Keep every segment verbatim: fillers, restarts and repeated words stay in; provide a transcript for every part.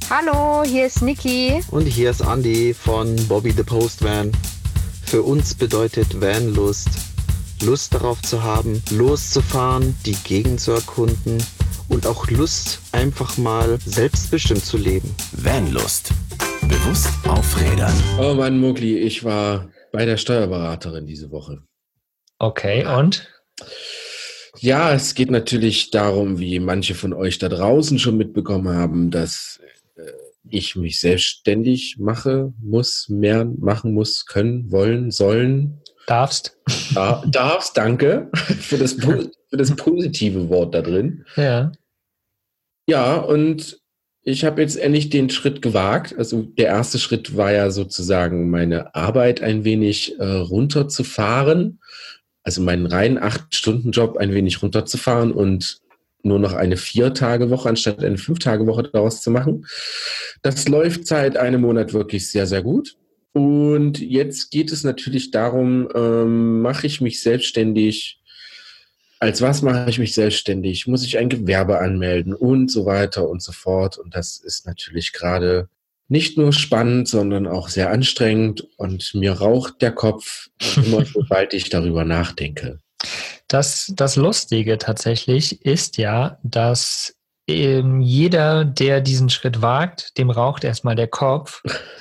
Hallo, hier ist Niki. Und hier ist Andi von Bobby the Postman. Für uns bedeutet Vanlust, Lust darauf zu haben, loszufahren, die Gegend zu erkunden und auch Lust, einfach mal selbstbestimmt zu leben. Vanlust. Bewusst aufrädern. Oh Mann, Mugli, ich war bei der Steuerberaterin diese Woche. Okay, und? Ja, es geht natürlich darum, wie manche von euch da draußen schon mitbekommen haben, dass äh, ich mich selbstständig mache, muss, mehr machen muss, können, wollen, sollen. Darfst. Da, darfst, danke für das, für das positive Wort da drin. Ja. Ja, und ich habe jetzt endlich den Schritt gewagt. Also der erste Schritt war ja sozusagen, meine Arbeit ein wenig äh, runterzufahren. Also meinen reinen acht-Stunden-Job ein wenig runterzufahren und nur noch eine Vier-Tage-Woche anstatt eine Fünf-Tage-Woche daraus zu machen. Das läuft seit einem Monat wirklich sehr, sehr gut. Und jetzt geht es natürlich darum, ähm, mache ich mich selbstständig? Als was mache ich mich selbstständig? Muss ich ein Gewerbe anmelden? Und so weiter und so fort. Und das ist natürlich gerade nicht nur spannend, sondern auch sehr anstrengend. Und mir raucht der Kopf immer, sobald ich darüber nachdenke. Das, das Lustige tatsächlich ist ja, dass ähm, jeder, der diesen Schritt wagt, dem raucht erstmal der Kopf.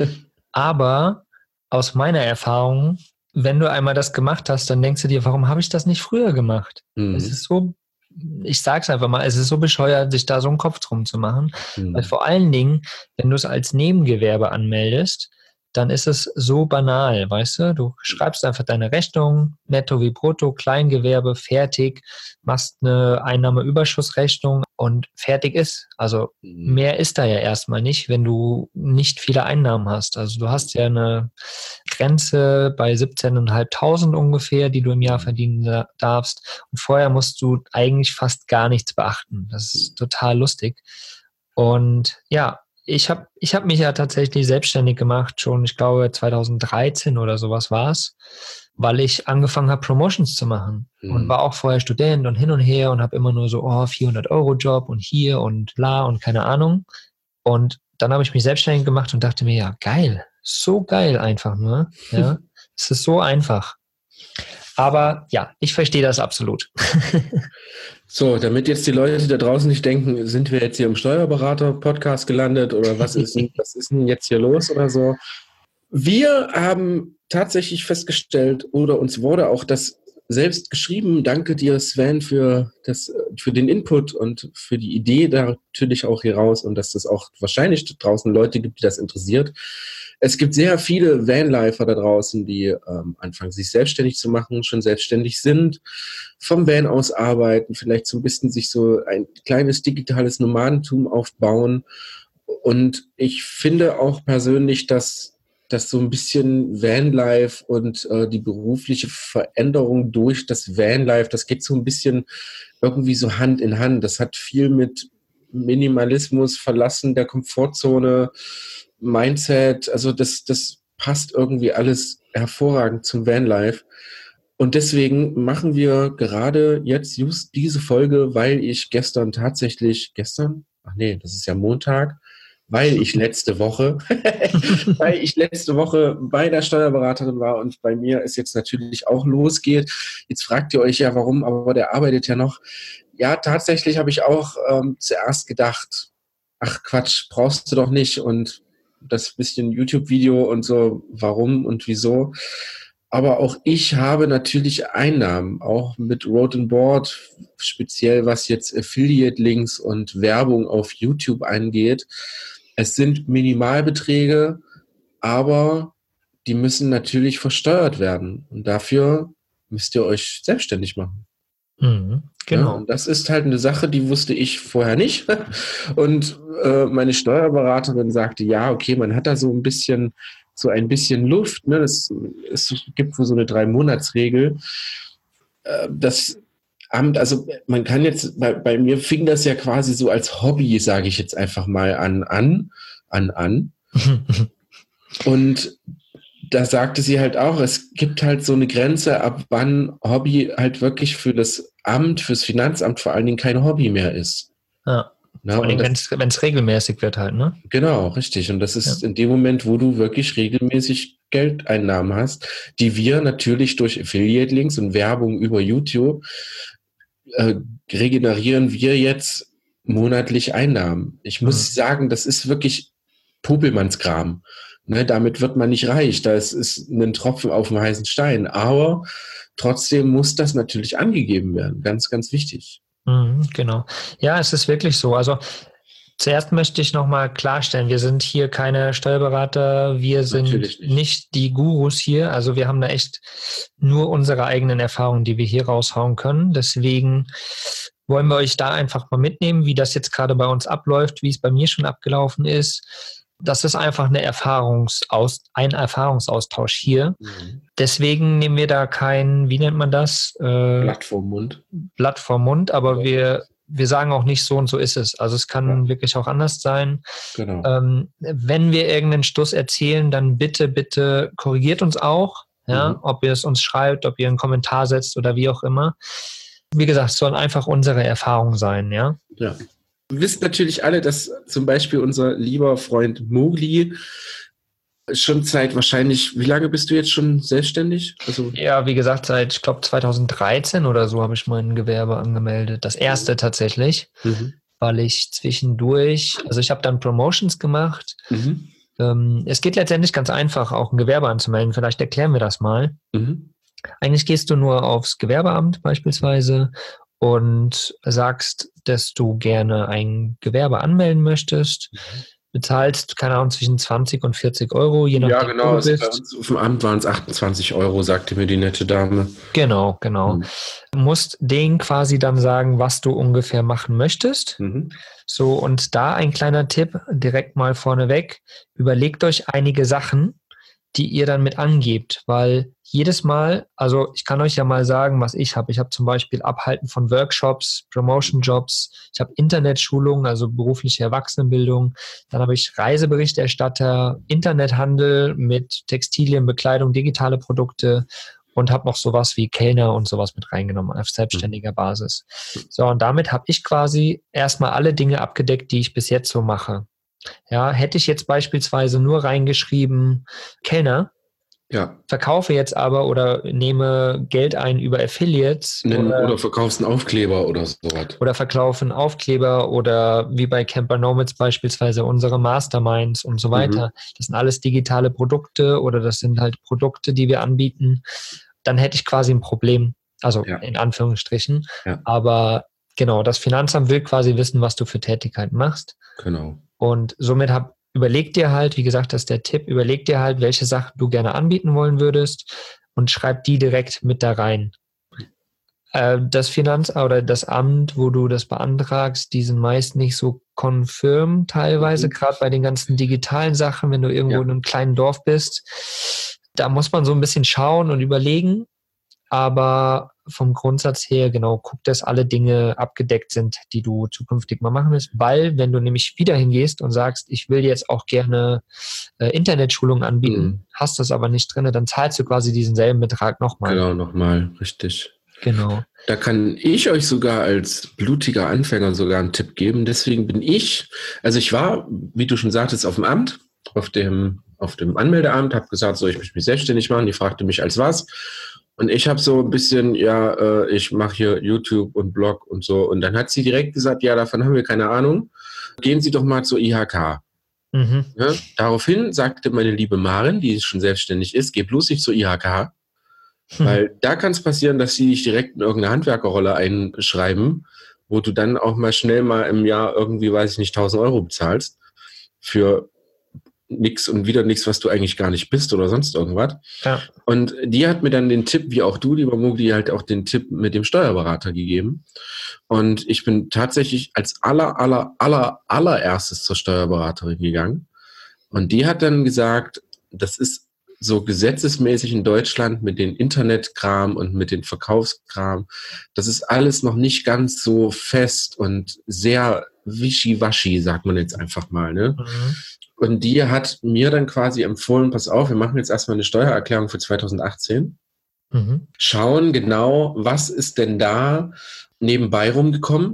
Aber aus meiner Erfahrung, wenn du einmal das gemacht hast, dann denkst du dir, warum habe ich das nicht früher gemacht? Mhm. Es ist so, ich sag's einfach mal, es ist so bescheuert, sich da so einen Kopf drum zu machen. Mhm. Weil vor allen Dingen, wenn du es als Nebengewerbe anmeldest, dann ist es so banal, weißt du? Du schreibst einfach deine Rechnung, netto wie brutto, Kleingewerbe, fertig, machst eine Einnahmeüberschussrechnung und fertig ist. Also mehr ist da ja erstmal nicht, wenn du nicht viele Einnahmen hast. Also du hast ja eine Grenze bei siebzehntausendfünfhundert ungefähr, die du im Jahr verdienen darfst. Und vorher musst du eigentlich fast gar nichts beachten. Das ist total lustig. Und ja, Ich habe ich hab mich ja tatsächlich selbstständig gemacht, schon, ich glaube, zweitausenddreizehn oder sowas war es, weil ich angefangen habe, Promotions zu machen. Mhm. Und war auch vorher Student und hin und her und habe immer nur so, oh, vierhundert Euro Job und hier und bla und keine Ahnung. Und dann habe ich mich selbstständig gemacht und dachte mir, ja, geil, so geil einfach nur. Ja, es ist so einfach. Aber ja, ich verstehe das absolut. So, damit jetzt die Leute da draußen nicht denken, sind wir jetzt hier im Steuerberater-Podcast gelandet oder was ist, denn, was ist denn jetzt hier los oder so? Wir haben tatsächlich festgestellt oder uns wurde auch das selbst geschrieben, danke dir Sven für, das, für den Input und für die Idee da natürlich auch hier raus und dass es auch wahrscheinlich draußen Leute gibt, die das interessiert. Es gibt sehr viele Vanlifer da draußen, die ähm, anfangen, sich selbstständig zu machen, schon selbstständig sind, vom Van aus arbeiten, vielleicht so ein bisschen sich so ein kleines digitales Nomadentum aufbauen. Und ich finde auch persönlich, dass, dass so ein bisschen Vanlife und äh, die berufliche Veränderung durch das Vanlife, das geht so ein bisschen irgendwie so Hand in Hand. Das hat viel mit Minimalismus, Verlassen der Komfortzone, Mindset, also das, das passt irgendwie alles hervorragend zum Vanlife. Und deswegen machen wir gerade jetzt just diese Folge, weil ich gestern tatsächlich, gestern? Ach nee, das ist ja Montag, weil ich letzte Woche, weil ich letzte Woche bei der Steuerberaterin war und bei mir es jetzt natürlich auch losgeht. Jetzt fragt ihr euch ja, warum, aber der arbeitet ja noch. Ja, tatsächlich habe ich auch ähm, zuerst gedacht, ach Quatsch, brauchst du doch nicht und das bisschen YouTube-Video und so, warum und wieso. Aber auch ich habe natürlich Einnahmen, auch mit Road and Board, speziell was jetzt Affiliate-Links und Werbung auf YouTube angeht. Es sind Minimalbeträge, aber die müssen natürlich versteuert werden. Und dafür müsst ihr euch selbstständig machen. Mhm, genau. Ja, und das ist halt eine Sache, die wusste ich vorher nicht. Und äh, meine Steuerberaterin sagte, ja, okay, man hat da so ein bisschen, so ein bisschen Luft. Ne? Das, es gibt wohl so eine Drei-Monats-Regel. Äh, das Amt, also man kann jetzt, bei, bei mir fing das ja quasi so als Hobby, sage ich jetzt einfach mal an, an, an, an. Und da sagte sie halt auch, es gibt halt so eine Grenze, ab wann Hobby halt wirklich für das Amt, fürs Finanzamt vor allen Dingen kein Hobby mehr ist. Ja, Na, Vor allem, und das, wenn es regelmäßig wird halt, ne? genau, richtig. Und das ist Ja. in dem Moment, wo du wirklich regelmäßig Geldeinnahmen hast, die wir natürlich durch Affiliate-Links und Werbung über YouTube äh, regenerieren wir jetzt monatlich Einnahmen. Ich muss Mhm. sagen, das ist wirklich Popelmannskram. Ne, damit wird man nicht reich. Das ist ein Tropfen auf dem heißen Stein. Aber trotzdem muss das natürlich angegeben werden. Ganz, ganz wichtig. Mhm, genau. Ja, es ist wirklich so. Also zuerst möchte ich nochmal klarstellen, wir sind hier keine Steuerberater, wir sind Natürlich nicht. nicht. die Gurus hier. Also wir haben da echt nur unsere eigenen Erfahrungen, die wir hier raushauen können. Deswegen wollen wir euch da einfach mal mitnehmen, wie das jetzt gerade bei uns abläuft, wie es bei mir schon abgelaufen ist. Das ist einfach eine Erfahrungsaus- ein Erfahrungsaustausch hier. Mhm. Deswegen nehmen wir da kein, wie nennt man das? Äh, Blatt vorm Mund. Blatt vorm Mund, aber Ja. wir, wir sagen auch nicht so und so ist es. Also es kann Ja. wirklich auch anders sein. Genau. Ähm, wenn wir irgendeinen Stuss erzählen, dann bitte, bitte korrigiert uns auch, ja, Mhm. ob ihr es uns schreibt, ob ihr einen Kommentar setzt oder wie auch immer. Wie gesagt, es sollen einfach unsere Erfahrungen sein, ja. Ja. Wir wissen natürlich alle, dass zum Beispiel unser lieber Freund Mowgli schon seit wahrscheinlich, wie lange bist du jetzt schon selbstständig? Also, Ja, wie gesagt, seit, ich glaube, zweitausenddreizehn oder so habe ich mein Gewerbe angemeldet. Das erste tatsächlich, mhm. weil ich zwischendurch, also ich habe dann Promotions gemacht. Mhm. Ähm, es geht letztendlich ganz einfach, auch ein Gewerbe anzumelden. Vielleicht erklären wir das mal. Mhm. Eigentlich gehst du nur aufs Gewerbeamt beispielsweise und sagst, dass du gerne ein Gewerbe anmelden möchtest. Bezahlst, keine Ahnung, zwischen zwanzig und vierzig Euro, je nachdem, Ja, genau. wo du Also bei bist. uns auf dem Amt waren es achtundzwanzig Euro, sagte mir die nette Dame. Genau, genau. Mhm. Du musst denen quasi dann sagen, was du ungefähr machen möchtest. Mhm. So, und da ein kleiner Tipp direkt mal vorneweg. Überlegt euch einige Sachen, die ihr dann mit angebt, weil jedes Mal, also ich kann euch ja mal sagen, was ich habe. Ich habe zum Beispiel Abhalten von Workshops, Promotion-Jobs, ich habe Internetschulungen, also berufliche Erwachsenenbildung, dann habe ich Reiseberichterstatter, Internethandel mit Textilien, Bekleidung, digitale Produkte und habe noch sowas wie Kellner und sowas mit reingenommen auf selbstständiger Basis. So, und damit habe ich quasi erstmal alle Dinge abgedeckt, die ich bis jetzt so mache. Ja, hätte ich jetzt beispielsweise nur reingeschrieben Kellner, Ja. verkaufe jetzt aber oder nehme Geld ein über Affiliates Nen- oder, Oder verkaufst einen Aufkleber oder sowas. oder verkaufen Aufkleber oder wie bei Camper Nomads beispielsweise unsere Masterminds und so weiter. Das sind alles digitale Produkte oder das sind halt Produkte, die wir anbieten. Dann hätte ich quasi ein Problem, also Ja. in Anführungsstrichen. Ja. Aber genau, das Finanzamt will quasi wissen, was du für Tätigkeiten machst. Genau. Und somit hab, überleg dir halt, wie gesagt, das ist der Tipp, überleg dir halt, welche Sachen du gerne anbieten wollen würdest und schreib die direkt mit da rein. Äh, das Finanz- oder das Amt, wo du das beantragst, die sind meist nicht so confirm teilweise, Mhm. gerade bei den ganzen digitalen Sachen, wenn du irgendwo Ja. in einem kleinen Dorf bist. Da muss man so ein bisschen schauen und überlegen, aber vom Grundsatz her, genau, guck, dass alle Dinge abgedeckt sind, die du zukünftig mal machen willst, weil wenn du nämlich wieder hingehst und sagst, ich will jetzt auch gerne äh, Internetschulungen anbieten, Mhm. hast das aber nicht drin, dann zahlst du quasi diesen selben Betrag nochmal. Genau, nochmal, richtig. Genau. Da kann ich euch sogar als blutiger Anfänger sogar einen Tipp geben. Deswegen bin ich, also ich war, wie du schon sagtest, auf dem Amt, auf dem, auf dem Anmeldeamt, habe gesagt, so, ich möchte mich selbstständig machen. Die fragte mich als was. Und ich habe so ein bisschen, ja, äh, ich mache hier YouTube und Blog und so. Und dann hat sie direkt gesagt, ja, davon haben wir keine Ahnung. Gehen Sie doch mal zur I H K. Mhm. Ja, daraufhin sagte meine liebe Marin, die schon selbstständig ist, geh bloß nicht zur I H K. Weil da kann es passieren, dass sie dich direkt in irgendeine Handwerkerrolle einschreiben, wo du dann auch mal schnell mal im Jahr irgendwie, weiß ich nicht, tausend Euro bezahlst für nix und wieder nichts, was du eigentlich gar nicht bist oder sonst irgendwas. Ja. Und die hat mir dann den Tipp, wie auch du, lieber Mowgli, halt auch den Tipp mit dem Steuerberater gegeben. Und ich bin tatsächlich als aller, aller, aller, allererstes zur Steuerberaterin gegangen. Und die hat dann gesagt, das ist so gesetzesmäßig in Deutschland mit den Internetkram und mit den Verkaufskram, das ist alles noch nicht ganz so fest und sehr wischiwaschi, sagt man jetzt einfach mal, ne? Mhm. Und die hat mir dann quasi empfohlen, pass auf, wir machen jetzt erstmal eine Steuererklärung für zweitausendachtzehn, Mhm. schauen genau, was ist denn da nebenbei rumgekommen,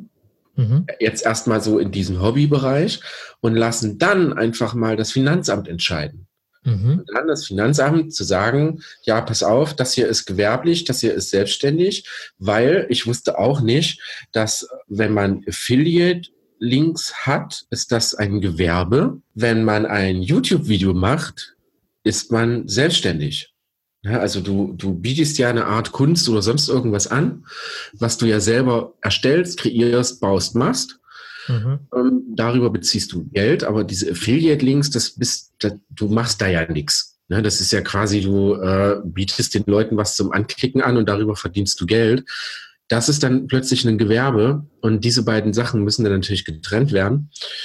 Mhm. Jetzt erstmal so in diesen Hobbybereich und lassen dann einfach mal das Finanzamt entscheiden. Mhm. Und dann das Finanzamt zu sagen, ja, pass auf, das hier ist gewerblich, das hier ist selbstständig, weil ich wusste auch nicht, dass wenn man Affiliate-Links hat, ist das ein Gewerbe. Wenn man ein YouTube-Video macht, ist man selbstständig. Ja, also du, du bietest ja eine Art Kunst oder sonst irgendwas an, was du ja selber erstellst, kreierst, baust, machst. Mhm. Ähm, darüber beziehst du Geld, aber diese Affiliate-Links, das bist, das, du machst da ja nichts. Ne? Das ist ja quasi, du äh, bietest den Leuten was zum Anklicken an und darüber verdienst du Geld. Das ist dann plötzlich ein Gewerbe und diese beiden Sachen müssen dann natürlich getrennt werden.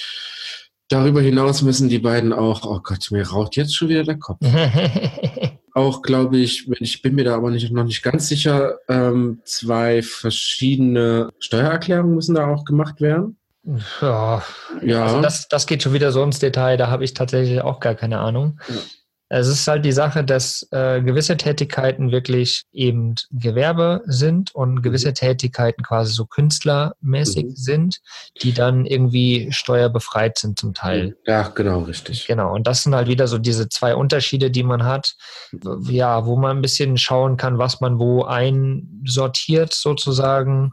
Darüber hinaus müssen die beiden auch, oh Gott, mir raucht jetzt schon wieder der Kopf. Auch, glaube ich, ich bin mir da aber nicht, noch nicht ganz sicher, ähm, zwei verschiedene Steuererklärungen müssen da auch gemacht werden. Ja, Ja. Also das, das geht schon wieder so ins Detail, da habe ich tatsächlich auch gar keine Ahnung. Ja. Es ist halt die Sache, dass äh, gewisse Tätigkeiten wirklich eben Gewerbe sind und gewisse Tätigkeiten quasi so künstlermäßig Mhm. sind, die dann irgendwie steuerbefreit sind zum Teil. Ja, genau, richtig. Genau, und das sind halt wieder so diese zwei Unterschiede, die man hat, ja, wo man ein bisschen schauen kann, was man wo einsortiert sozusagen.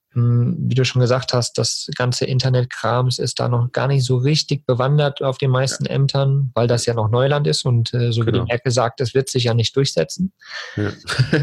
Wie du schon gesagt hast, das ganze Internetkrams ist da noch gar nicht so richtig bewandert auf den meisten ja. Ämtern, weil das ja noch Neuland ist und äh, so genau. wie die Merkel sagt, das wird sich ja nicht durchsetzen. Ja.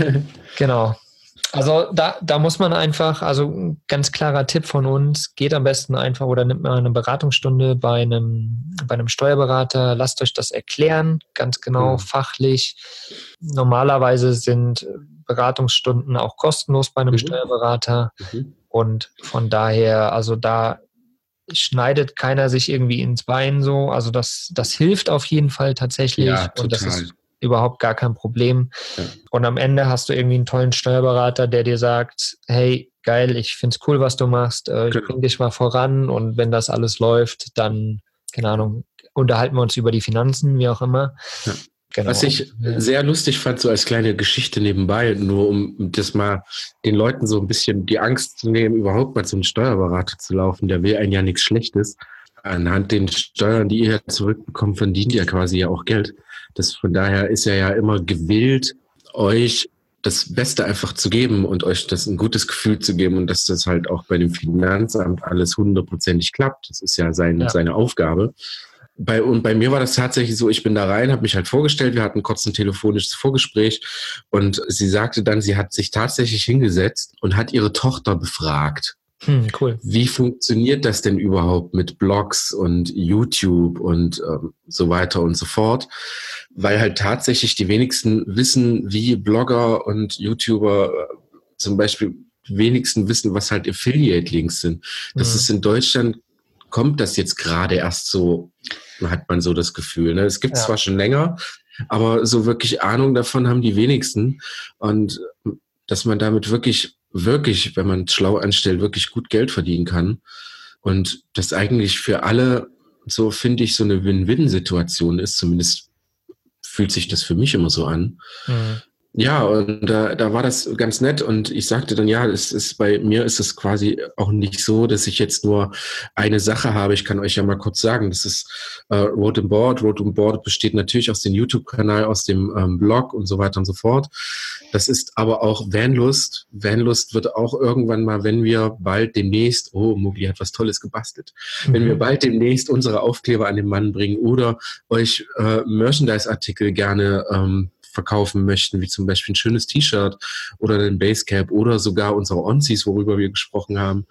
Genau. Also da, da muss man einfach, also ein ganz klarer Tipp von uns, geht am besten einfach oder nimmt mal eine Beratungsstunde bei einem, bei einem Steuerberater, lasst euch das erklären, ganz genau, mhm. fachlich. Normalerweise sind Beratungsstunden auch kostenlos bei einem mhm. Steuerberater mhm. und von daher, also da schneidet keiner sich irgendwie ins Bein so, also das, das hilft auf jeden Fall tatsächlich ja, total. Und das ist überhaupt gar kein Problem. Ja. Und am Ende hast du irgendwie einen tollen Steuerberater, der dir sagt, hey, geil, ich find's cool, was du machst, äh, ich genau. bring dich mal voran und wenn das alles läuft, dann, keine Ahnung, unterhalten wir uns über die Finanzen, wie auch immer. Ja. Genau. Was ich sehr lustig fand, so als kleine Geschichte nebenbei, nur um das mal den Leuten so ein bisschen die Angst zu nehmen, überhaupt mal zum Steuerberater zu laufen, der will einen ja nichts Schlechtes. Anhand den Steuern, die ihr zurückbekommt, verdient ihr quasi ja auch Geld. Das, von daher ist er ja immer gewillt, euch das Beste einfach zu geben und euch das ein gutes Gefühl zu geben und dass das halt auch bei dem Finanzamt alles hundertprozentig klappt. Das ist ja, sein, ja. seine Aufgabe. Bei, und bei mir war das tatsächlich so, ich bin da rein, habe mich halt vorgestellt, wir hatten kurz ein telefonisches Vorgespräch und sie sagte dann, sie hat sich tatsächlich hingesetzt und hat ihre Tochter befragt. Hm, cool. Wie funktioniert das denn überhaupt mit Blogs und YouTube und ähm, so weiter und so fort? Weil halt tatsächlich die wenigsten wissen, wie Blogger und YouTuber äh, zum Beispiel wenigsten wissen, was halt Affiliate-Links sind. Das mhm. ist in Deutschland, kommt das jetzt gerade erst so, hat man so das Gefühl. Ne? Es gibt ja. zwar schon länger, aber so wirklich Ahnung davon haben die wenigsten. Und dass man damit wirklich wirklich, wenn man es schlau anstellt, wirklich gut Geld verdienen kann. Und das eigentlich für alle, so finde ich, so eine Win-Win-Situation ist. Zumindest fühlt sich das für mich immer so an. Mhm. Ja, und da, da war das ganz nett und ich sagte dann, ja, es ist bei mir ist es quasi auch nicht so, dass ich jetzt nur eine Sache habe. Ich kann euch ja mal kurz sagen, das ist äh, Road and Board. Road and Board besteht natürlich aus dem YouTube-Kanal, aus dem ähm, Blog und so weiter und so fort. Das ist aber auch Vanlust. Vanlust wird auch irgendwann mal, wenn wir bald demnächst, oh, Mugli hat was Tolles gebastelt, mhm. wenn wir bald demnächst unsere Aufkleber an den Mann bringen oder euch äh, Merchandise-Artikel gerne ähm, verkaufen möchten, wie zum Beispiel ein schönes T-Shirt oder ein Basecap oder sogar unsere Onsies, worüber wir gesprochen haben.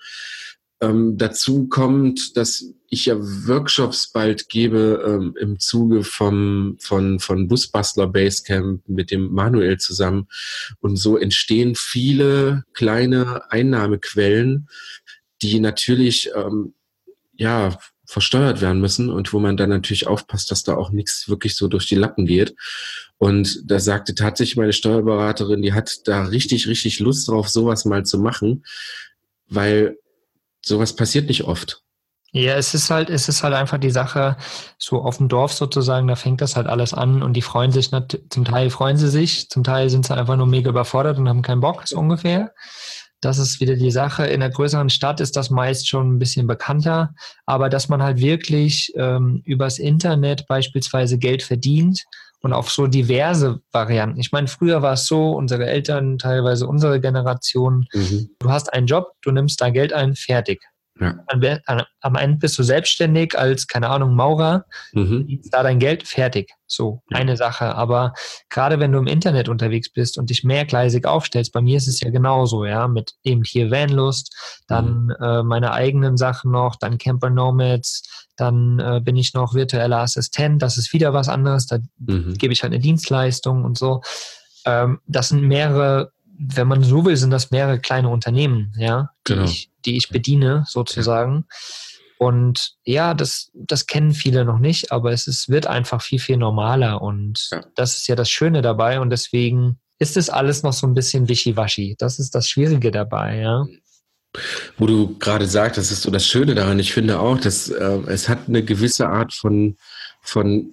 Ähm, dazu kommt, dass ich ja Workshops bald gebe ähm, im Zuge vom, von, von Busbastler Basecamp mit dem Manuel zusammen. Und so entstehen viele kleine Einnahmequellen, die natürlich ähm, ja versteuert werden müssen und wo man dann natürlich aufpasst, dass da auch nichts wirklich so durch die Lappen geht. Und da sagte tatsächlich meine Steuerberaterin, die hat da richtig, richtig Lust drauf, sowas mal zu machen, weil sowas passiert nicht oft. Ja, es ist halt, es ist halt einfach die Sache, so auf dem Dorf sozusagen, da fängt das halt alles an und die freuen sich, zum Teil freuen sie sich, zum Teil sind sie einfach nur mega überfordert und haben keinen Bock, so ungefähr. Das ist wieder die Sache. In einer größeren Stadt ist das meist schon ein bisschen bekannter, aber dass man halt wirklich ähm, übers Internet beispielsweise Geld verdient und auf so diverse Varianten. Ich meine, früher war es so, unsere Eltern, teilweise unsere Generation, Mhm. du hast einen Job, du nimmst da Geld ein, fertig. Ja. Am an- am Ende bist du selbstständig als, keine Ahnung, Maurer, Mhm. verdienst da dein Geld, fertig. So, Ja. eine Sache. Aber gerade wenn du im Internet unterwegs bist und dich mehrgleisig aufstellst, bei mir ist es ja genauso, ja, mit eben hier Vanlust, dann äh, meine eigenen Sachen noch, dann Camper Nomads, dann äh, bin ich noch virtueller Assistent, das ist wieder was anderes, da Mhm. gebe ich halt eine Dienstleistung und so. Ähm, das sind mehrere, wenn man so will, sind das mehrere kleine Unternehmen, ja, die, Genau. ich, die ich bediene, sozusagen. Und ja, das, das kennen viele noch nicht, aber es ist, wird einfach viel, viel normaler. Und Ja. das ist ja das Schöne dabei. Und deswegen ist es alles noch so ein bisschen wischiwaschi. Das ist das Schwierige dabei, ja. Wo du gerade sagst, das ist so das Schöne daran. Ich finde auch, dass äh, es hat eine gewisse Art von, von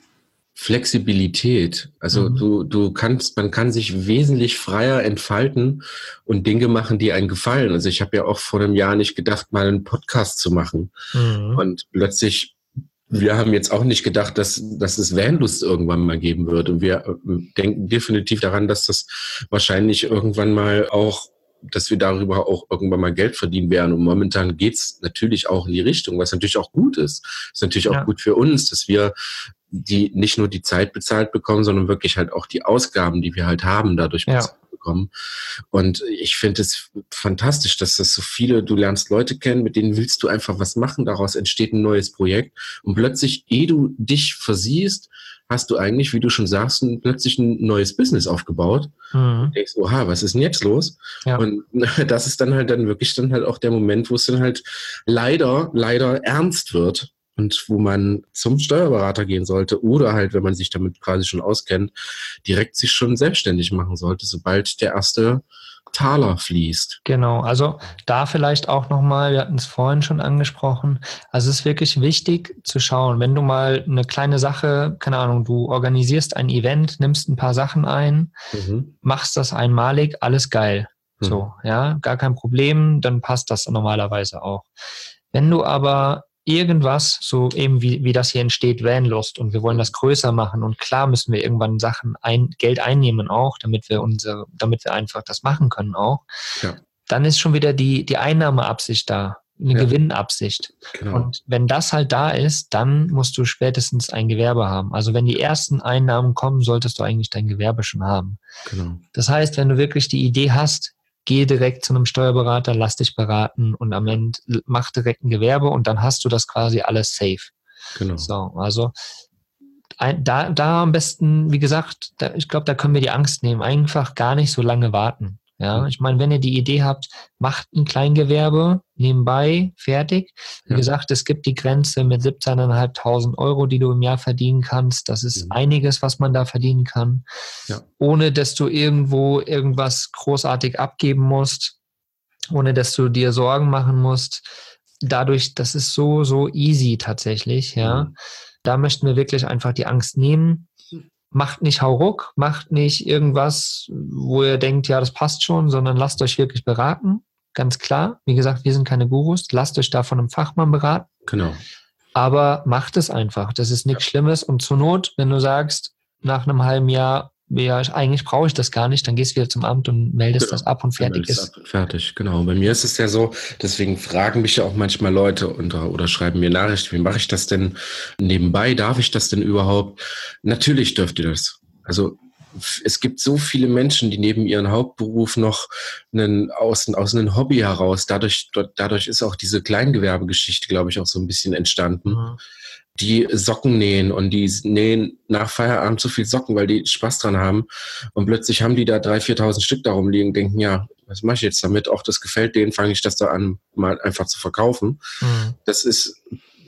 Flexibilität. Also Mhm. du, du kannst, man kann sich wesentlich freier entfalten und Dinge machen, die einem gefallen. Also ich habe ja auch vor einem Jahr nicht gedacht, mal einen Podcast zu machen. Mhm. Und plötzlich, wir haben jetzt auch nicht gedacht, dass, dass es Vanlust irgendwann mal geben wird. Und wir äh, denken definitiv daran, dass das wahrscheinlich irgendwann mal auch, dass wir darüber auch irgendwann mal Geld verdienen werden. Und momentan geht's natürlich auch in die Richtung, was natürlich auch gut ist. Ist natürlich auch Ja. gut für uns, dass wir die nicht nur die Zeit bezahlt bekommen, sondern wirklich halt auch die Ausgaben, die wir halt haben, dadurch Ja. bezahlt bekommen. Und ich finde es fantastisch, dass das so viele, du lernst Leute kennen, mit denen willst du einfach was machen, daraus entsteht ein neues Projekt und plötzlich, ehe du dich versiehst, hast du eigentlich, wie du schon sagst, ein, plötzlich ein neues Business aufgebaut. Mhm. Und denkst, oha, was ist denn jetzt los? Ja. Und das ist dann halt dann wirklich dann halt auch der Moment, wo es dann halt leider, leider ernst wird. Und wo man zum Steuerberater gehen sollte oder halt, wenn man sich damit quasi schon auskennt, direkt sich schon selbstständig machen sollte, sobald der erste Taler fließt. Genau, also da vielleicht auch nochmal, wir hatten es vorhin schon angesprochen, also es ist wirklich wichtig zu schauen, wenn du mal eine kleine Sache, keine Ahnung, du organisierst ein Event, nimmst ein paar Sachen ein, Mhm. machst das einmalig, alles geil. Mhm. So, ja, gar kein Problem, dann passt das normalerweise auch. Wenn du aber irgendwas, so eben wie, wie das hier entsteht, Vanlust, und wir wollen das größer machen und klar müssen wir irgendwann Sachen ein, Geld einnehmen auch, damit wir unsere, damit wir einfach das machen können auch, Ja. dann ist schon wieder die, die Einnahmeabsicht da, eine Ja. Gewinnabsicht. Genau. Und wenn das halt da ist, dann musst du spätestens ein Gewerbe haben. Also wenn die ersten Einnahmen kommen, solltest du eigentlich dein Gewerbe schon haben. Genau. Das heißt, wenn du wirklich die Idee hast, geh direkt zu einem Steuerberater, lass dich beraten und am Ende mach direkt ein Gewerbe und dann hast du das quasi alles safe. Genau. So, also ein, da, da am besten, wie gesagt, da, ich glaube, da können wir die Angst nehmen, einfach gar nicht so lange warten. Ja, Mhm. ich meine, wenn ihr die Idee habt, macht ein Kleingewerbe nebenbei, fertig. Wie Ja. gesagt, es gibt die Grenze mit siebzehntausendfünfhundert Euro, die du im Jahr verdienen kannst. Das ist Mhm. einiges, was man da verdienen kann, Ja. ohne dass du irgendwo irgendwas großartig abgeben musst, ohne dass du dir Sorgen machen musst. Dadurch, das ist so, so easy tatsächlich, ja. Mhm. Da möchten wir wirklich einfach die Angst nehmen. Macht nicht Hauruck, macht nicht irgendwas, wo ihr denkt, ja, das passt schon, sondern lasst euch wirklich beraten. Ganz klar. Wie gesagt, wir sind keine Gurus. Lasst euch da von einem Fachmann beraten. Genau. Aber macht es einfach. Das ist nichts Schlimmes. Und zur Not, wenn du sagst, nach einem halben Jahr, ja, eigentlich brauche ich das gar nicht, dann gehst du wieder zum Amt und meldest Genau. das ab und fertig Dann ist ist. ab und fertig, genau. Bei mir ist es ja so, deswegen fragen mich ja auch manchmal Leute unter, oder schreiben mir Nachrichten, wie mache ich das denn nebenbei? Darf ich das denn überhaupt? Natürlich dürft ihr das. Also f- es gibt so viele Menschen, die neben ihrem Hauptberuf noch einen, aus, aus einem Hobby heraus, dadurch, dort- dadurch ist auch diese Kleingewerbegeschichte, glaube ich, auch so ein bisschen entstanden. Mhm. Die Socken nähen und die nähen nach Feierabend so viel Socken, weil die Spaß dran haben. Und plötzlich haben die da dreitausend, viertausend Stück darum liegen, denken, ja, was mache ich jetzt damit? Auch das gefällt denen, fange ich das da an, mal einfach zu verkaufen. Mhm. Das ist,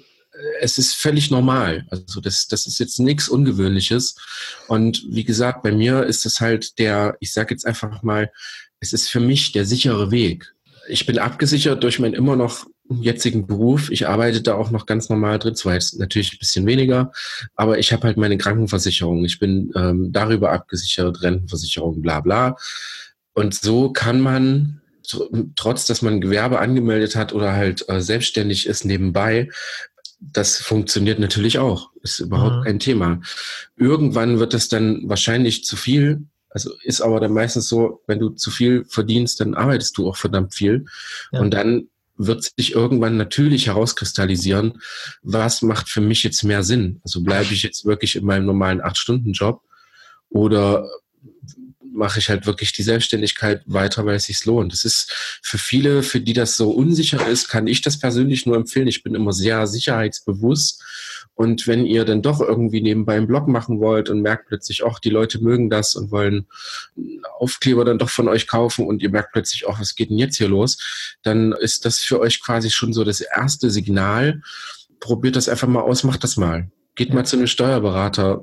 es ist völlig normal. Also das, das ist jetzt nichts Ungewöhnliches. Und wie gesagt, bei mir ist es halt der, ich sage jetzt einfach mal, es ist für mich der sichere Weg. Ich bin abgesichert durch meinen immer noch jetzigen Beruf. Ich arbeite da auch noch ganz normal drin, zwar jetzt natürlich ein bisschen weniger, aber ich habe halt meine Krankenversicherung. Ich bin ähm, darüber abgesichert, Rentenversicherung, bla bla. Und so kann man tr- trotz, dass man ein Gewerbe angemeldet hat oder halt äh, selbstständig ist nebenbei, das funktioniert natürlich auch. Ist überhaupt Mhm. kein Thema. Irgendwann wird es dann wahrscheinlich zu viel. Also ist aber dann meistens so, wenn du zu viel verdienst, dann arbeitest du auch verdammt viel. Ja. Und dann wird sich irgendwann natürlich herauskristallisieren, was macht für mich jetzt mehr Sinn? Also bleibe ich jetzt wirklich in meinem normalen acht-Stunden-Job oder mache ich halt wirklich die Selbstständigkeit weiter, weil es sich lohnt. Das ist für viele, für die das so unsicher ist, kann ich das persönlich nur empfehlen. Ich bin immer sehr sicherheitsbewusst. Und wenn ihr dann doch irgendwie nebenbei einen Blog machen wollt und merkt plötzlich, ach, die Leute mögen das und wollen einen Aufkleber dann doch von euch kaufen und ihr merkt plötzlich, ach, was geht denn jetzt hier los? Dann ist das für euch quasi schon so das erste Signal. Probiert das einfach mal aus, macht das mal. Geht Ja. mal zu einem Steuerberater,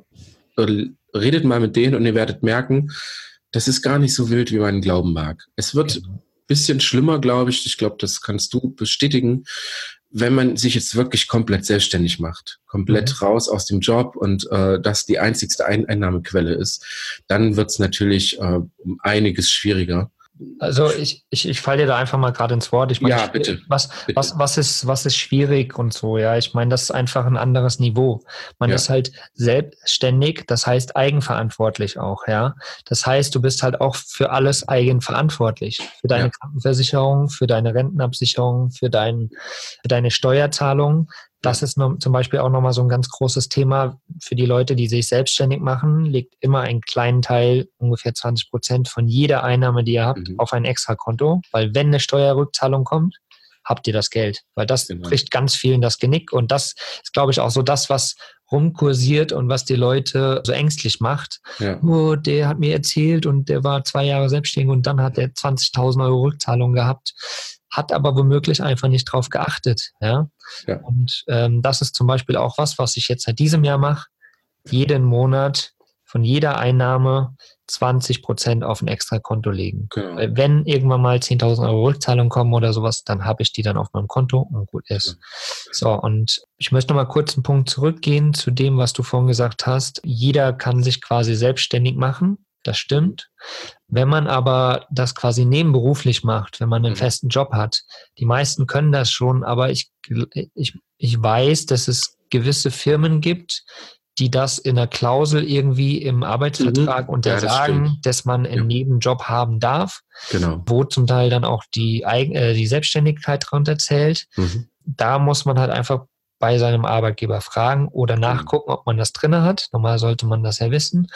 redet mal mit denen und ihr werdet merken, das ist gar nicht so wild, wie man glauben mag. Es wird ein bisschen schlimmer, glaube ich. Ich glaube, das kannst du bestätigen, wenn man sich jetzt wirklich komplett selbstständig macht, komplett Mhm. raus aus dem Job und äh, das die einzigste Ein- Einnahmequelle ist, dann wird es natürlich äh, um einiges schwieriger. Also ich, ich, ich falle dir da einfach mal gerade ins Wort. Ich meine, Ja, bitte. Was, Bitte. was, was, ist, was ist schwierig und so, ja. Ich meine, das ist einfach ein anderes Niveau. Man Ja. ist halt selbstständig, das heißt eigenverantwortlich auch, ja. Das heißt, du bist halt auch für alles eigenverantwortlich. Für deine Ja. Krankenversicherung, für deine Rentenabsicherung, für, dein, für deine Steuerzahlungen. Das ist noch, zum Beispiel auch nochmal so ein ganz großes Thema für die Leute, die sich selbstständig machen, legt immer einen kleinen Teil, ungefähr zwanzig Prozent von jeder Einnahme, die ihr habt, Mhm. auf ein Extrakonto, weil wenn eine Steuerrückzahlung kommt, habt ihr das Geld, weil das Genau. bricht ganz vielen das Genick und das ist, glaube ich, auch so das, was rumkursiert und was die Leute so ängstlich macht. Ja. Oh, der hat mir erzählt und der war zwei Jahre selbstständig und dann hat er zwanzigtausend Euro Rückzahlung gehabt, hat aber womöglich einfach nicht drauf geachtet. Ja? Ja. Und ähm, das ist zum Beispiel auch was, was ich jetzt seit diesem Jahr mache. Jeden Monat von jeder Einnahme zwanzig Prozent auf ein Extrakonto legen. Genau. Weil wenn irgendwann mal zehntausend Euro Rückzahlung kommen oder sowas, dann habe ich die dann auf meinem Konto und gut ist. So, und ich möchte noch mal kurz einen Punkt zurückgehen zu dem, was du vorhin gesagt hast. Jeder kann sich quasi selbstständig machen. Das stimmt. Wenn man aber das quasi nebenberuflich macht, wenn man einen Mhm. festen Job hat, die meisten können das schon, aber ich, ich, ich weiß, dass es gewisse Firmen gibt, die das in einer Klausel irgendwie im Arbeitsvertrag Mhm. untersagen, Ja, das stimmt. dass man einen Ja. Nebenjob haben darf, Genau. wo zum Teil dann auch die, Eigen- äh, die Selbstständigkeit drunter zählt. Mhm. Da muss man halt einfach bei seinem Arbeitgeber fragen oder nachgucken, ob man das drinne hat. Normal sollte man das ja wissen.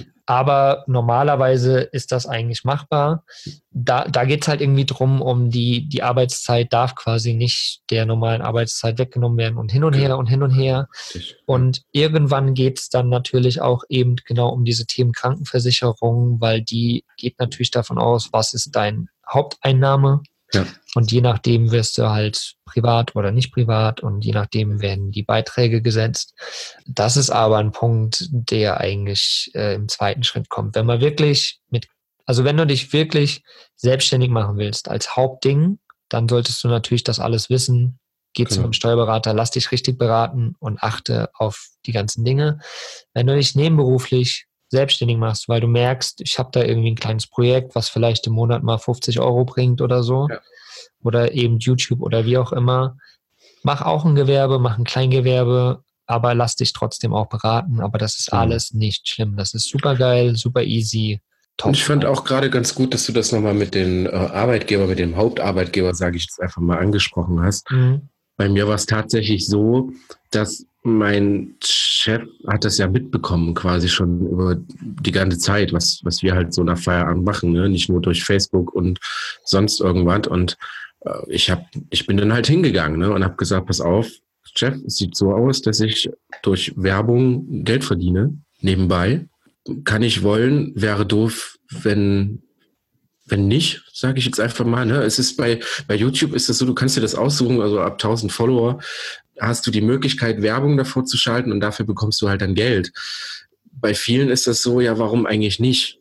Aber normalerweise ist das eigentlich machbar. Da, da geht es halt irgendwie drum, um die, die Arbeitszeit darf quasi nicht der normalen Arbeitszeit weggenommen werden und hin und her und hin und her. Richtig. Und irgendwann geht es dann natürlich auch eben genau um diese Themen Krankenversicherung, weil die geht natürlich davon aus, was ist dein Haupteinnahme. Ja. Und je nachdem wirst du halt privat oder nicht privat und je nachdem werden die Beiträge gesetzt. Das ist aber ein Punkt, der eigentlich äh, im zweiten Schritt kommt. Wenn man wirklich mit, also wenn du dich wirklich selbstständig machen willst als Hauptding, dann solltest du natürlich das alles wissen. Geh Genau. zu einem Steuerberater, lass dich richtig beraten und achte auf die ganzen Dinge. Wenn du dich nebenberuflich selbstständig machst, weil du merkst, ich habe da irgendwie ein kleines Projekt, was vielleicht im Monat mal fünfzig Euro bringt oder so, Ja. oder eben YouTube oder wie auch immer, mach auch ein Gewerbe, mach ein Kleingewerbe, aber lass dich trotzdem auch beraten, aber das ist Genau. alles nicht schlimm. Das ist super geil, super easy, top. Und ich fand auch gerade ganz gut, dass du das nochmal mit den äh, Arbeitgeber, mit dem Hauptarbeitgeber, sage ich jetzt einfach mal, angesprochen hast. Mhm. Bei mir war es tatsächlich so, dass mein Chef hat das ja mitbekommen, quasi schon über die ganze Zeit, was, was wir halt so nach Feierabend machen, ne? Nicht nur durch Facebook und sonst irgendwas. Und äh, ich hab, ich bin dann halt hingegangen, ne? Und habe gesagt, pass auf, Chef, es sieht so aus, dass ich durch Werbung Geld verdiene, nebenbei. Kann ich wollen, wäre doof, wenn Wenn nicht, sage ich jetzt einfach mal, ne, es ist bei, bei YouTube ist es so, du kannst dir das aussuchen, also ab tausend Follower hast du die Möglichkeit, Werbung davor zu schalten und dafür bekommst du halt dann Geld. Bei vielen ist das so, ja, warum eigentlich nicht?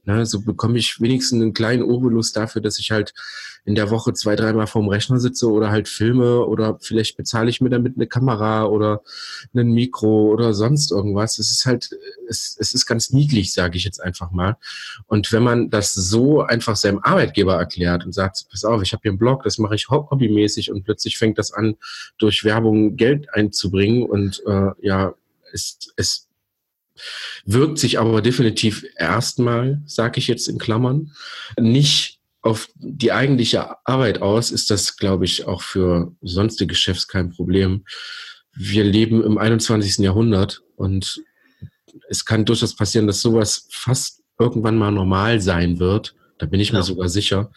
Ne, so bekomme ich wenigstens einen kleinen Obolus dafür, dass ich halt in der Woche zwei, dreimal vorm Rechner sitze oder halt filme oder vielleicht bezahle ich mir damit eine Kamera oder ein Mikro oder sonst irgendwas. Es ist halt, es, es ist ganz niedlich, sage ich jetzt einfach mal. Und wenn man das so einfach seinem Arbeitgeber erklärt und sagt, pass auf, ich habe hier einen Blog, das mache ich hobbymäßig und plötzlich fängt das an, durch Werbung Geld einzubringen und äh, ja, es, es wirkt sich aber definitiv erstmal, sage ich jetzt in Klammern, nicht auf die eigentliche Arbeit aus, ist das, glaube ich, auch für sonstige Chefs kein Problem. Wir leben im einundzwanzigsten Jahrhundert und es kann durchaus passieren, dass sowas fast irgendwann mal normal sein wird. Da bin ich ja. mir sogar sicher.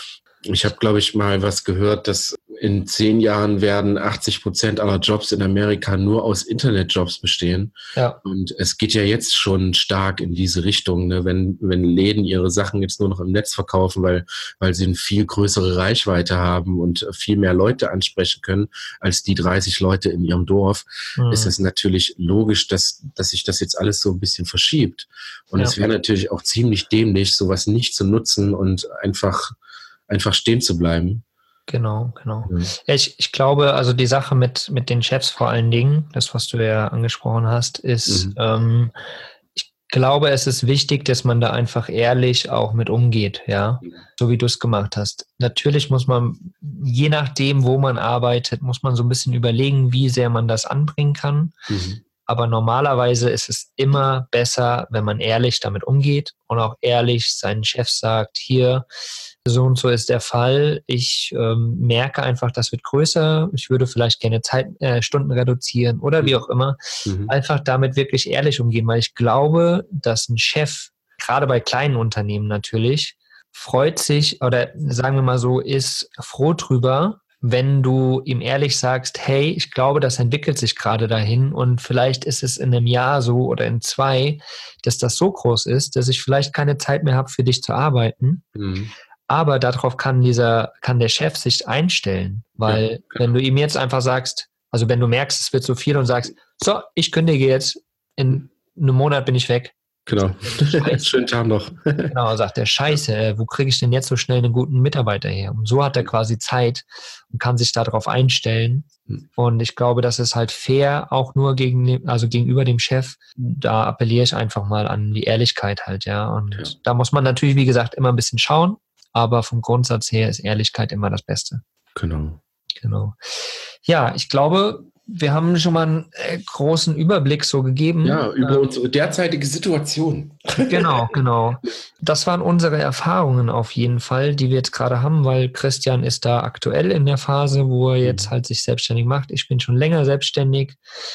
Ich habe, glaube ich, mal was gehört, dass in zehn Jahren werden achtzig Prozent aller Jobs in Amerika nur aus Internetjobs bestehen. Ja. Und es geht ja jetzt schon stark in diese Richtung, ne? wenn, wenn Läden ihre Sachen jetzt nur noch im Netz verkaufen, weil, weil sie eine viel größere Reichweite haben und viel mehr Leute ansprechen können als die dreißig Leute in ihrem Dorf, mhm. ist es natürlich logisch, dass, dass sich das jetzt alles so ein bisschen verschiebt. Und ja. es wäre natürlich auch ziemlich dämlich, sowas nicht zu nutzen und einfach einfach stehen zu bleiben. Genau, genau. Mhm. Ja, ich, ich glaube, also die Sache mit, mit den Chefs vor allen Dingen, das, was du ja angesprochen hast, ist, mhm. ähm, ich glaube, es ist wichtig, dass man da einfach ehrlich auch mit umgeht, ja, mhm. so wie du es gemacht hast. Natürlich muss man, je nachdem, wo man arbeitet, muss man so ein bisschen überlegen, wie sehr man das anbringen kann. Mhm. Aber normalerweise ist es immer besser, wenn man ehrlich damit umgeht und auch ehrlich seinen Chef sagt, hier, so und so ist der Fall. Ich ähm, merke einfach, das wird größer. Ich würde vielleicht gerne Zeit, äh, Stunden reduzieren oder wie auch immer. Mhm. Einfach damit wirklich ehrlich umgehen, weil ich glaube, dass ein Chef, gerade bei kleinen Unternehmen natürlich, freut sich oder sagen wir mal so, ist froh drüber, wenn du ihm ehrlich sagst, hey, ich glaube, das entwickelt sich gerade dahin und vielleicht ist es in einem Jahr so oder in zwei, dass das so groß ist, dass ich vielleicht keine Zeit mehr habe, für dich zu arbeiten. Mhm. Aber darauf kann dieser, kann der Chef sich einstellen, weil ja, genau. wenn du ihm jetzt einfach sagst, also wenn du merkst, es wird zu viel und sagst, so, ich kündige jetzt, in einem Monat bin ich weg. Genau. Schönen Tag noch. Genau, sagt der, Scheiße, wo kriege ich denn jetzt so schnell einen guten Mitarbeiter her? Und so hat er quasi Zeit und kann sich darauf einstellen. Und ich glaube, das ist halt fair, auch nur gegen, also gegenüber dem Chef. Da appelliere ich einfach mal an die Ehrlichkeit halt, ja. Und ja. da muss man natürlich, wie gesagt, immer ein bisschen schauen. Aber vom Grundsatz her ist Ehrlichkeit immer das Beste. Genau. Genau. Ja, ich glaube, wir haben schon mal einen äh, großen Überblick so gegeben. Ja, über ähm, unsere derzeitige Situation. Genau, genau. Das waren unsere Erfahrungen auf jeden Fall, die wir jetzt gerade haben, weil Christian ist da aktuell in der Phase, wo er jetzt halt sich selbstständig macht. Ich bin schon länger selbstständig.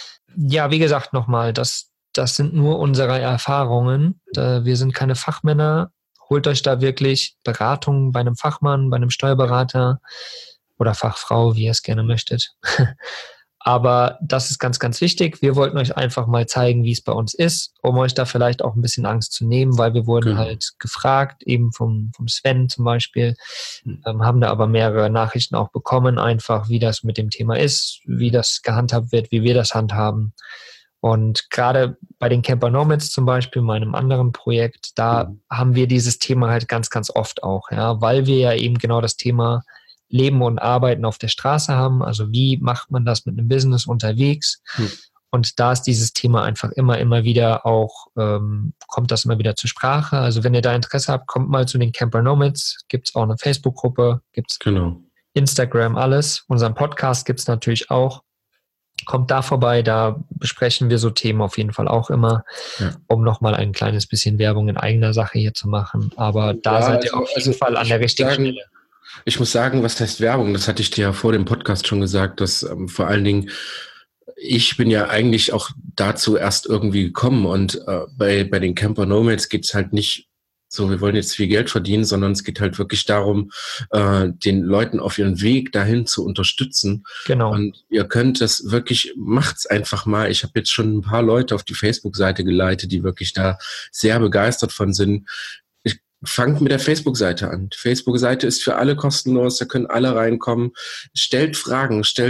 Ja, wie gesagt, nochmal, das, das sind nur unsere Erfahrungen. Wir sind keine Fachmänner. Holt euch da wirklich Beratung bei einem Fachmann, bei einem Steuerberater oder Fachfrau, wie ihr es gerne möchtet. Aber das ist ganz, ganz wichtig. Wir wollten euch einfach mal zeigen, wie es bei uns ist, um euch da vielleicht auch ein bisschen Angst zu nehmen, weil wir wurden genau. halt gefragt, eben vom, vom Sven zum Beispiel, mhm. ähm, haben da aber mehrere Nachrichten auch bekommen, einfach wie das mit dem Thema ist, wie das gehandhabt wird, wie wir das handhaben. Und gerade bei den Camper Nomads zum Beispiel, meinem anderen Projekt, da mhm. haben wir dieses Thema halt ganz, ganz oft auch, ja, weil wir ja eben genau das Thema Leben und Arbeiten auf der Straße haben. Also wie macht man das mit einem Business unterwegs? Mhm. Und da ist dieses Thema einfach immer, immer wieder auch, ähm, kommt das immer wieder zur Sprache. Also wenn ihr da Interesse habt, kommt mal zu den Camper Nomads. Gibt es auch eine Facebook-Gruppe, gibt es genau. Instagram, alles. Unseren Podcast gibt es natürlich auch. Kommt da vorbei, da besprechen wir so Themen auf jeden Fall auch immer, ja. um nochmal ein kleines bisschen Werbung in eigener Sache hier zu machen. Aber da ja, seid ihr also, auf jeden also Fall an der richtigen sagen, Stelle. Ich muss sagen, was heißt Werbung? Das hatte ich dir ja vor dem Podcast schon gesagt, dass ähm, vor allen Dingen ich bin ja eigentlich auch dazu erst irgendwie gekommen und äh, bei, bei den Camper Nomads geht es halt nicht so, wir wollen jetzt viel Geld verdienen, sondern es geht halt wirklich darum, äh, den Leuten auf ihren Weg dahin zu unterstützen. Genau. Und ihr könnt das wirklich, macht's einfach mal. Ich habe jetzt schon ein paar Leute auf die Facebook-Seite geleitet, die wirklich da sehr begeistert von sind. Ich fangt mit der Facebook-Seite an. Die Facebook-Seite ist für alle kostenlos, da können alle reinkommen. Stellt Fragen, stellt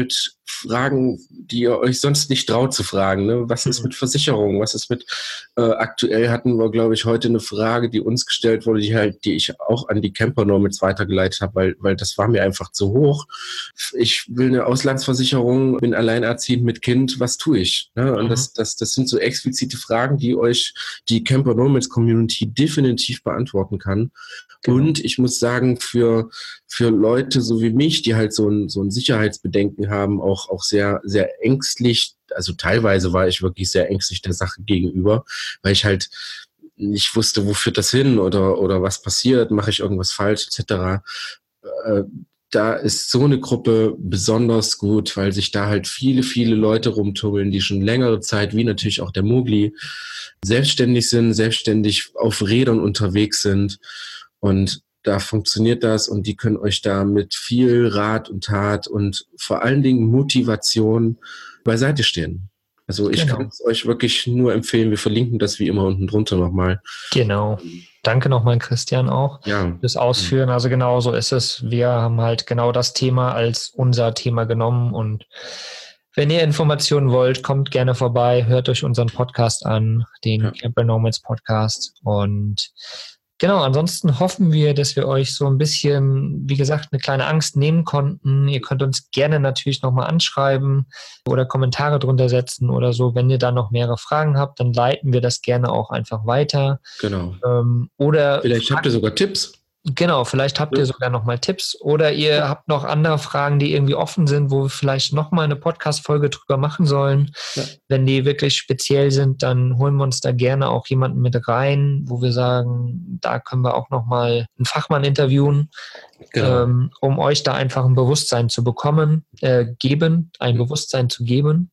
Fragen, die ihr euch sonst nicht traut zu fragen. Ne? Was ist mit Versicherungen? Was ist mit, äh, aktuell hatten wir, glaube ich, heute eine Frage, die uns gestellt wurde, die halt, die ich auch an die Camper Nomads weitergeleitet habe, weil, weil das war mir einfach zu hoch. Ich will eine Auslandsversicherung, bin alleinerziehend mit Kind, was tue ich? Ne? Und mhm. das, das, das sind so explizite Fragen, die euch die Camper Nomads Community definitiv beantworten kann. Genau. Und ich muss sagen, für, für Leute so wie mich, die halt so ein, so ein Sicherheitsbedenken haben, auch, auch sehr, sehr ängstlich, also teilweise war ich wirklich sehr ängstlich der Sache gegenüber, weil ich halt nicht wusste, wo führt das hin oder, oder was passiert, mache ich irgendwas falsch, et cetera. Äh, da ist so eine Gruppe besonders gut, weil sich da halt viele, viele Leute rumtummeln, die schon längere Zeit, wie natürlich auch der Mowgli, selbstständig sind, selbstständig auf Rädern unterwegs sind. Und da funktioniert das und die können euch da mit viel Rat und Tat und vor allen Dingen Motivation beiseite stehen. Also ich genau. kann es euch wirklich nur empfehlen. Wir verlinken das wie immer unten drunter nochmal. Genau. Danke nochmal, Christian, auch ja. fürs Ausführen. Also genau so ist es. Wir haben halt genau das Thema als unser Thema genommen und wenn ihr Informationen wollt, kommt gerne vorbei, hört euch unseren Podcast an, den ja. Camper Nomads Podcast und genau, ansonsten hoffen wir, dass wir euch so ein bisschen, wie gesagt, eine kleine Angst nehmen konnten. Ihr könnt uns gerne natürlich nochmal anschreiben oder Kommentare drunter setzen oder so. Wenn ihr da noch mehrere Fragen habt, dann leiten wir das gerne auch einfach weiter. Genau. Ähm, oder vielleicht habt ihr sogar Tipps. Genau, vielleicht habt ihr sogar nochmal Tipps oder ihr habt noch andere Fragen, die irgendwie offen sind, wo wir vielleicht nochmal eine Podcast-Folge drüber machen sollen. Ja. Wenn die wirklich speziell sind, dann holen wir uns da gerne auch jemanden mit rein, wo wir sagen, da können wir auch nochmal einen Fachmann interviewen, genau. ähm, um euch da einfach ein Bewusstsein zu bekommen, äh, geben, ein Bewusstsein zu geben.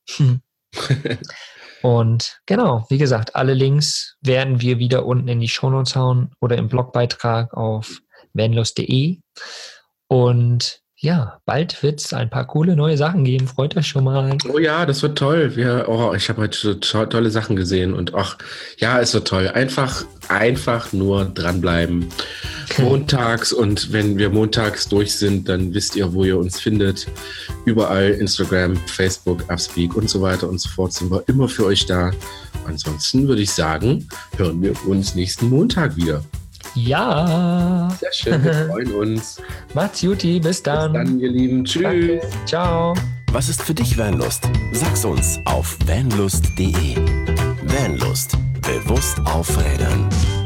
Und genau, wie gesagt, alle Links werden wir wieder unten in die Shownotes hauen oder im Blogbeitrag auf vanlust punkt de. Und ja, bald wird es ein paar coole neue Sachen geben. Freut euch schon mal. Oh ja, das wird toll. Wir, oh, ich habe heute to- tolle Sachen gesehen und ach, ja, es wird toll. Einfach, einfach nur dranbleiben. Montags und wenn wir montags durch sind, dann wisst ihr, wo ihr uns findet. Überall Instagram, Facebook, Upspeak und so weiter und so fort sind wir immer für euch da. Ansonsten würde ich sagen, hören wir uns nächsten Montag wieder. Ja. Sehr schön, wir freuen uns. Macht's Juti, bis dann. Bis dann, ihr Lieben. Tschüss. Danke. Ciao. Was ist für dich Vanlust? Sag's uns auf vanlust punkt de. Vanlust. Bewusst aufrädern.